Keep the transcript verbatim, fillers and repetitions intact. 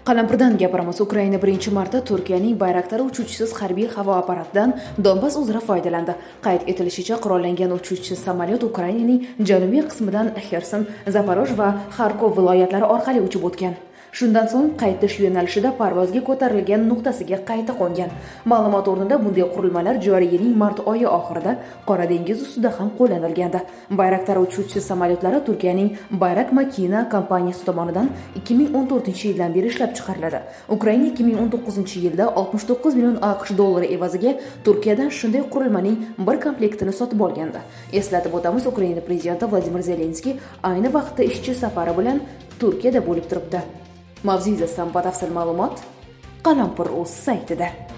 Qalampirdan gapiramiz. Ukraina birinchi marta Turkiyaning Bayraktar uchuvchisiz harbiy havo apparatidan Donbas uzra foydalandi. Qayd etilishicha, qurollangan uchuvchisiz samolyot Ukrainaning janubiy qismidan Xerson, Zaporoj va Xarkov viloyatlari orqali uchib o'tgan. Shundan so'ng qaytish yo'nalishida parvozga ko'tarilgan nuqtasiga qayta qo'ngan. Ma'lumot o'rnida bunday qurilmalar joriy yilning mart oyi oxirida Qora dengiz ustida ham qo'llanilgandi. Bayraktar uchuvchisiz samolyotlari Turkiyaning Bayrak Makina kompaniyasi tomonidan ikki ming o'n to'rtinchi yildan beri ishlab chiqariladi. Ukraina ikki ming o'n to'qqizinchi yilda oltmish to'qqiz million AQSh dollari evaziga Turkiyadan shunday qurilmaning bir komplektini sotib olgandi. Eslatib o'tamiz, Ukraina prezidenti Vladimir Zelenskiy ayni vaqtda ishchi safari bilan Turkiyada bo'lib turibdi. Mavzu yuzasidan batafsil ma'lumot Qalampir.uz saytida.